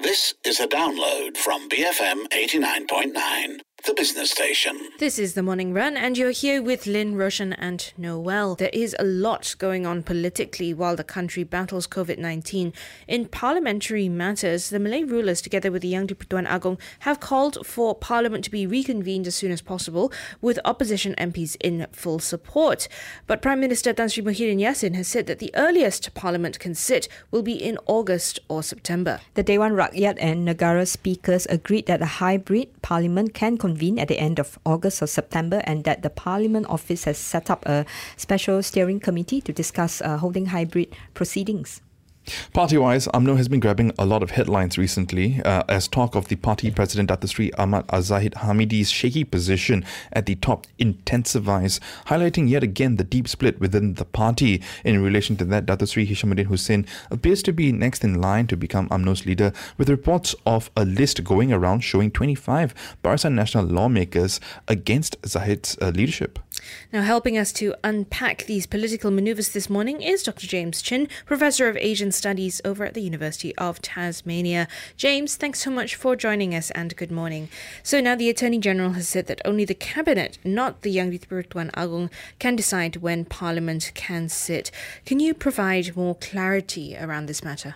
This is a download from BFM 89.9, the business station. This is The Morning Run, and you're here with Lynn, Roshan and Noel. There is a lot going on politically while the country battles COVID-19. In parliamentary matters, the Malay rulers, together with the Yang di-Pertuan Agong, have called for Parliament to be reconvened as soon as possible, with opposition MPs in full support. But Prime Minister Tan Sri Muhyiddin Yassin has said that the earliest Parliament can sit will be in August or September. The Dewan Rakyat and Negara speakers agreed that a hybrid parliament can convene at the end of August or September, and that the Parliament Office has set up a special steering committee to discuss holding hybrid proceedings. Party-wise, UMNO has been grabbing a lot of headlines recently as talk of the party president Dato Sri Ahmad Al-Zahid Hamidi's shaky position at the top intensifies, highlighting yet again the deep split within the party. In relation to that, Dato Sri Hishamuddin Hussein appears to be next in line to become UMNO's leader, with reports of a list going around showing 25 Barisan Nasional lawmakers against Zahid's leadership. Now, helping us to unpack these political manoeuvres this morning is Dr. James Chin, Professor of Asian Studies over at the University of Tasmania. James, thanks so much for joining us and good morning. So now the Attorney General has said that only the Cabinet, not the Yang di-Pertuan Agong, can decide when Parliament can sit. Can you provide more clarity around this matter?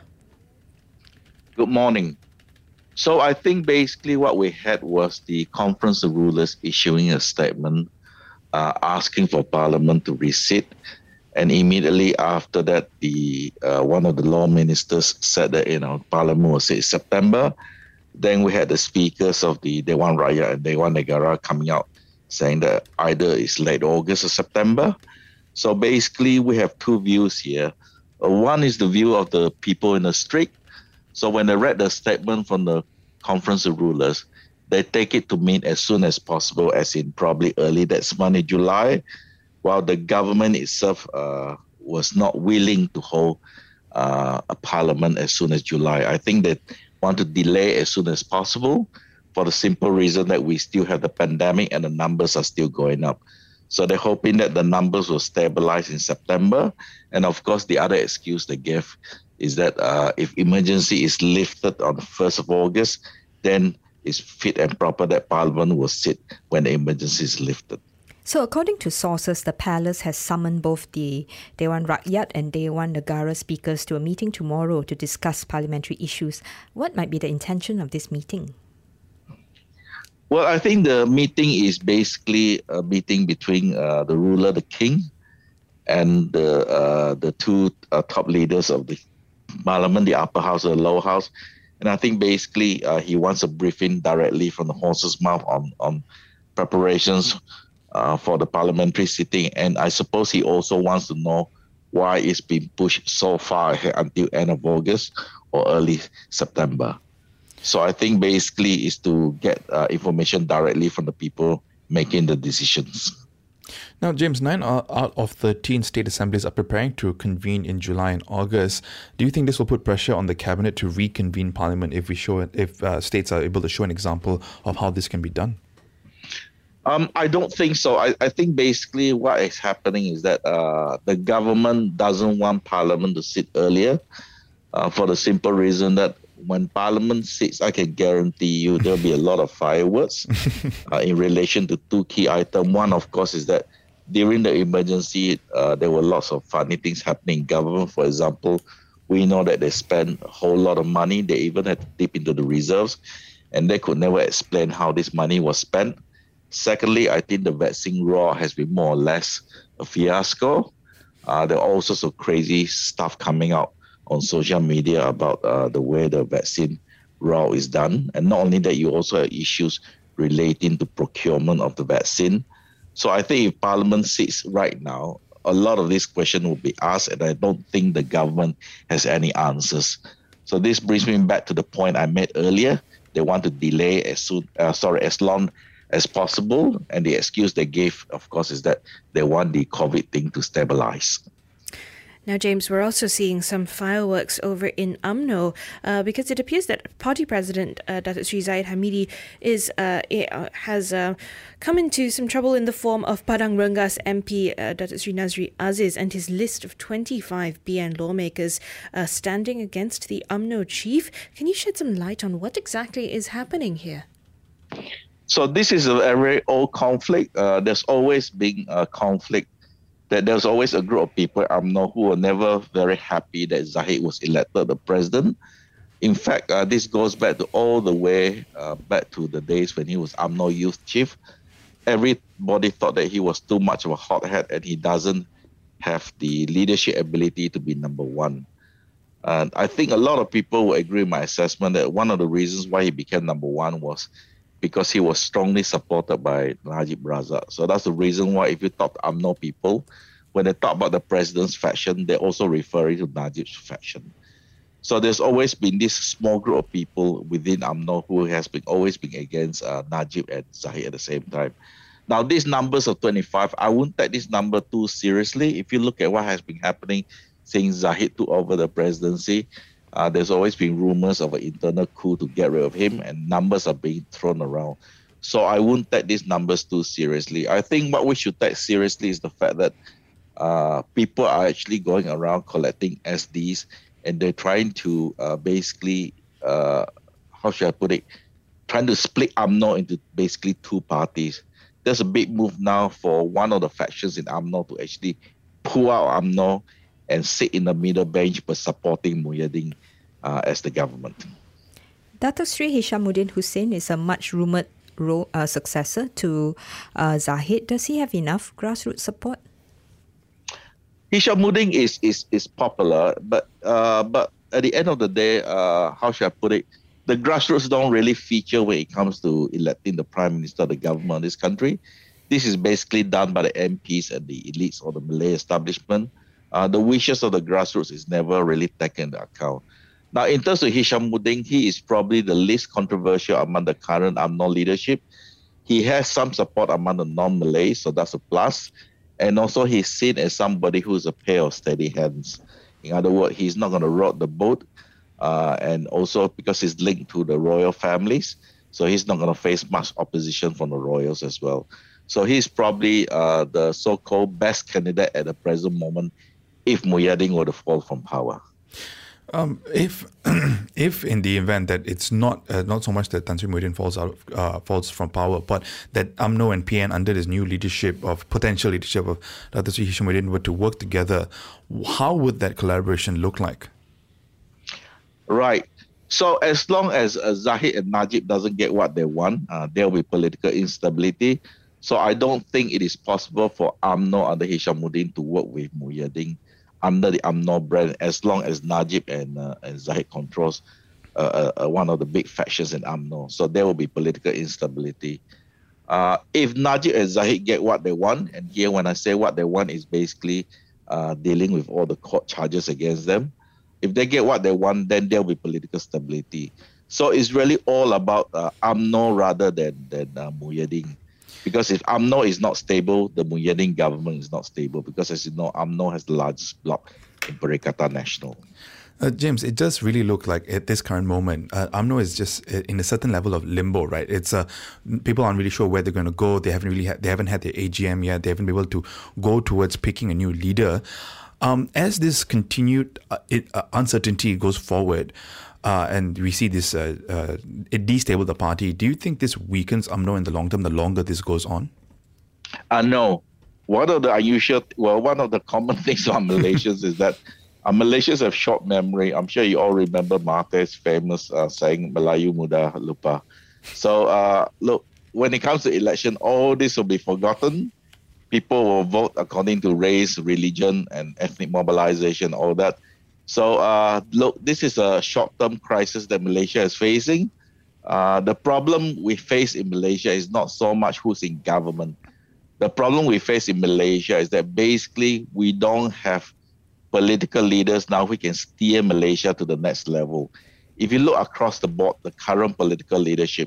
Good morning. So I think basically what we had was the Conference of Rulers issuing a statement asking for Parliament to resit. And immediately after that, the one of the law ministers said that Parliament will sit in September. Then we had the speakers of the Dewan Rakyat and Dewan Negara coming out saying that either it's late August or September. So basically, we have two views here. One is the view of the people in the street. So when they read the statement from the Conference of Rulers, they take it to mean as soon as possible, as in probably early that's month in July, while the government itself was not willing to hold a parliament as soon as July. I think they want to delay as soon as possible for the simple reason that we still have the pandemic and the numbers are still going up. So they're hoping that the numbers will stabilize in September. And of course, the other excuse they give is that if emergency is lifted on the 1st of August, then it's fit and proper that Parliament will sit when the emergency is lifted. So according to sources, the palace has summoned both the Dewan Rakyat and Dewan Negara speakers to a meeting tomorrow to discuss parliamentary issues. What might be the intention of this meeting? Well, I think the meeting is basically a meeting between the ruler, the king, and the two top leaders of the Parliament, the upper house and the lower house. And I think basically he wants a briefing directly from the horse's mouth on preparations for the parliamentary sitting. And I suppose he also wants to know why it's been pushed so far ahead until end of August or early September. So I think basically is to get information directly from the people making the decisions. Now, James, 9 out of 13 state assemblies are preparing to convene in July and August. Do you think this will put pressure on the cabinet to reconvene Parliament if states are able to show an example of how this can be done? I don't think so. I think basically what is happening is that the government doesn't want Parliament to sit earlier for the simple reason that when Parliament sits, I can guarantee you there'll be a lot of fireworks in relation to two key items. One, of course, is that during the emergency, there were lots of funny things happening in government. For example, we know that they spent a whole lot of money. They even had to dip into the reserves, and they could never explain how this money was spent. Secondly, I think the vaccine roll has been more or less a fiasco. There are all sorts of crazy stuff coming out on social media about the way the vaccine roll is done. And not only that, you also have issues relating to procurement of the vaccine. So I think if Parliament sits right now, a lot of these questions will be asked, and I don't think the government has any answers. So this brings me back to the point I made earlier. They want to delay as long as possible, and the excuse they gave, of course, is that they want the COVID thing to stabilize. Now, James, we're also seeing some fireworks over in UMNO because it appears that Party President Datuk Sri Zahid Hamidi has come into some trouble in the form of Padang Rengas MP Datuk Sri Nazri Aziz and his list of 25 BN lawmakers standing against the UMNO chief. Can you shed some light on what exactly is happening here? So this is a very old conflict. There's always been a conflict. That there's always a group of people UMNO who were never very happy that Zahid was elected the president. In fact, this goes back to all the way back to the days when he was UMNO youth chief. Everybody thought that he was too much of a hothead and he doesn't have the leadership ability to be number one. And I think a lot of people will agree with my assessment that one of the reasons why he became number one was because he was strongly supported by Najib Razak. So that's the reason why if you talk to UMNO people, when they talk about the president's faction, they're also referring to Najib's faction. So there's always been this small group of people within UMNO who has always been against Najib and Zahid at the same time. Now, these numbers of 25, I wouldn't take this number too seriously. If you look at what has been happening since Zahid took over the presidency, there's always been rumors of an internal coup to get rid of him, and numbers are being thrown around. So I wouldn't take these numbers too seriously. I think what we should take seriously is the fact that people are actually going around collecting SDs, and they're trying to basically, how should I put it, trying to split UMNO into basically two parties. There's a big move now for one of the factions in UMNO to actually pull out UMNO and sit in the middle bench but supporting Muhyiddin as the government. Datuk Sri Hishamuddin Hussein is a much-rumoured successor to Zahid. Does he have enough grassroots support? Hishamuddin is popular, but at the end of the day, how should I put it? The grassroots don't really feature when it comes to electing the Prime Minister of the government of this country. This is basically done by the MPs and the elites or the Malay establishment. The wishes of the grassroots is never really taken into account. Now, in terms of Hishamuddin, he is probably the least controversial among the current UMNO leadership. He has some support among the non-Malays, so that's a plus. And also, he's seen as somebody who's a pair of steady hands. In other words, he's not going to rock the boat. And also because he's linked to the royal families, so he's not going to face much opposition from the royals as well. So he's probably the so-called best candidate at the present moment if Muhyiddin were to fall from power. If in the event that it's not so much that Tan Sri Muhyiddin falls from power, but that UMNO and PN under this new potential leadership of Datuk Sri Hishamuddin were to work together, how would that collaboration look like? Right. So as long as Zahid and Najib doesn't get what they want, there will be political instability. So I don't think it is possible for UMNO under Hishamuddin to work with Muhyiddin under the UMNO brand, as long as Najib and Zahid controls one of the big factions in UMNO. So there will be political instability. If Najib and Zahid get what they want, and here when I say what they want is basically dealing with all the court charges against them, if they get what they want, then there will be political stability. So it's really all about UMNO rather than Muhyiddin. Because if UMNO is not stable, the Muhyiddin government is not stable. Because as you know, UMNO has the largest bloc in Perikatan Nasional. James, it does really look like at this current moment, UMNO is just in a certain level of limbo, right? It's people aren't really sure where they're going to go. They haven't had their AGM yet. They haven't been able to go towards picking a new leader. As this continued uncertainty goes forward, and we see this it destabilize the party, do you think this weakens UMNO in the long term, the longer this goes on? No. One of the common things about Malaysians is that Malaysians have short memory. I'm sure you all remember Mahathir's famous saying, Melayu mudah lupa. So, look, when it comes to election, all this will be forgotten. People will vote according to race, religion, and ethnic mobilization, all that. So, look, this is a short-term crisis that Malaysia is facing. The problem we face in Malaysia is not so much who's in government. The problem we face in Malaysia is that basically we don't have political leaders now who can steer Malaysia to the next level. If you look across the board, the current political leadership,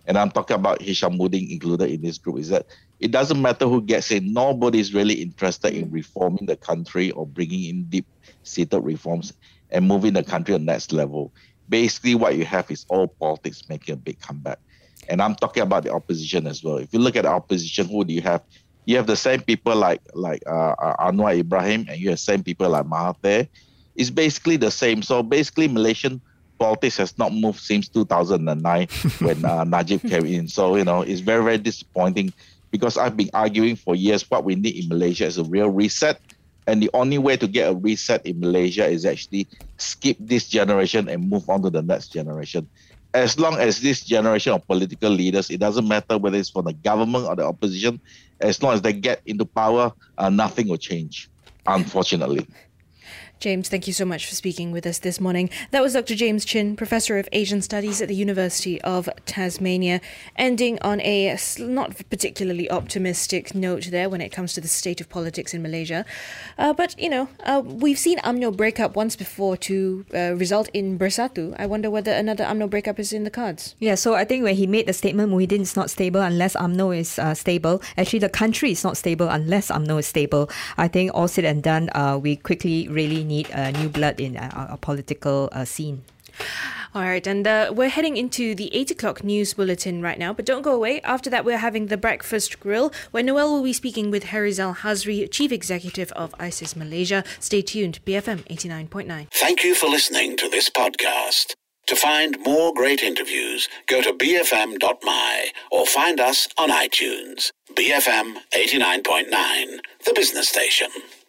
and I'm talking about Hishammuddin included in this group, is that it doesn't matter who gets in. Nobody's really interested in reforming the country or bringing in deep-seated reforms and moving the country to the next level. Basically, what you have is all politics making a big comeback. And I'm talking about the opposition as well. If you look at the opposition, who do you have? You have the same people like Anwar Ibrahim, and you have the same people like Mahathir. It's basically the same. So basically, Malaysian politics has not moved since 2009 when Najib came in. So, it's very, very disappointing because I've been arguing for years what we need in Malaysia is a real reset. And the only way to get a reset in Malaysia is actually skip this generation and move on to the next generation. As long as this generation of political leaders, it doesn't matter whether it's from the government or the opposition, as long as they get into power, nothing will change, unfortunately. James, thank you so much for speaking with us this morning. That was Dr. James Chin, Professor of Asian Studies at the University of Tasmania, ending on a not particularly optimistic note there when it comes to the state of politics in Malaysia. But we've seen UMNO break up once before to result in Bersatu. I wonder whether another UMNO breakup is in the cards. Yeah, so I think when he made the statement, Muhyiddin is not stable unless UMNO is stable. Actually, the country is not stable unless UMNO is stable. I think all said and done, we quickly really need new blood in our political scene. All right, and we're heading into the 8 o'clock news bulletin right now, but don't go away. After that, we're having the Breakfast Grill, where Noel will be speaking with Harizal Hazri, Chief Executive of ISIS Malaysia. Stay tuned, BFM 89.9. Thank you for listening to this podcast. To find more great interviews, go to bfm.my or find us on iTunes. BFM 89.9, the business station.